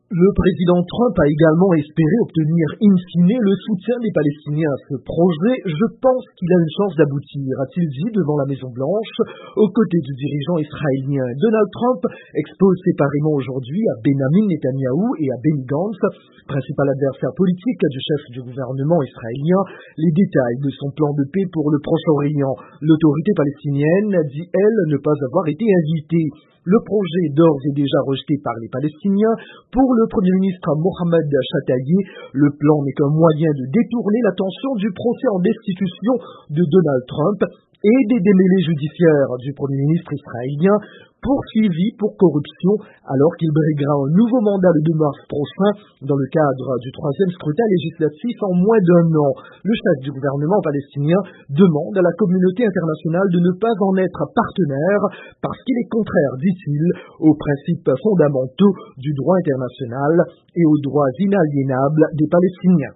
Le président Trump a également espéré obtenir in fine le soutien des Palestiniens à ce projet. Je pense qu'il a une chance d'aboutir, a-t-il dit devant la Maison-Blanche, aux côtés du dirigeant israélien. Donald Trump expose séparément aujourd'hui à Benjamin Netanyahou et à Benny Gantz, principal adversaire politique du chef du gouvernement israélien, les détails de son plan de paix pour le Proche-Orient. L'autorité palestinienne dit, elle, ne pas avoir été invitée. Le projet d'ores et déjà rejeté par les Palestiniens. Pour le Premier ministre Mohamed Chatayi, le plan n'est qu'un moyen de détourner l'attention du procès en destitution de Donald Trump et des démêlés judiciaires du Premier ministre israélien poursuivi pour corruption alors qu'il briguera un nouveau mandat le 2 mars prochain dans le cadre du 3e scrutin législatif en moins d'1 an. Le chef du gouvernement palestinien demande à la communauté internationale de ne pas en être partenaire parce qu'il est contraire, dit-il, aux principes fondamentaux du droit international et aux droits inaliénables des Palestiniens.